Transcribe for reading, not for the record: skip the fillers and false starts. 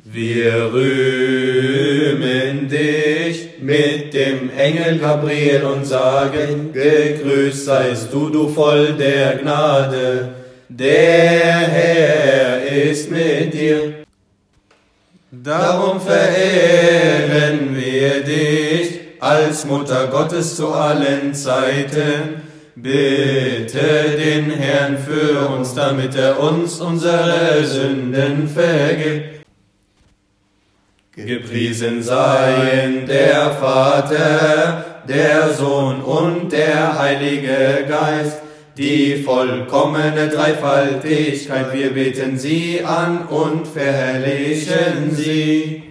Wir rühmen dich mit dem Engel Gabriel und sagen, gegrüßt seist du voll der Gnade, der Herr ist mit dir. Darum verehren wir dich als Mutter Gottes zu allen Zeiten. Bitte den Herrn für uns, damit er uns unsere Sünden vergibt. Gepriesen seien der Vater, der Sohn und der Heilige Geist, die vollkommene Dreifaltigkeit. Wir beten sie an und verherrlichen sie.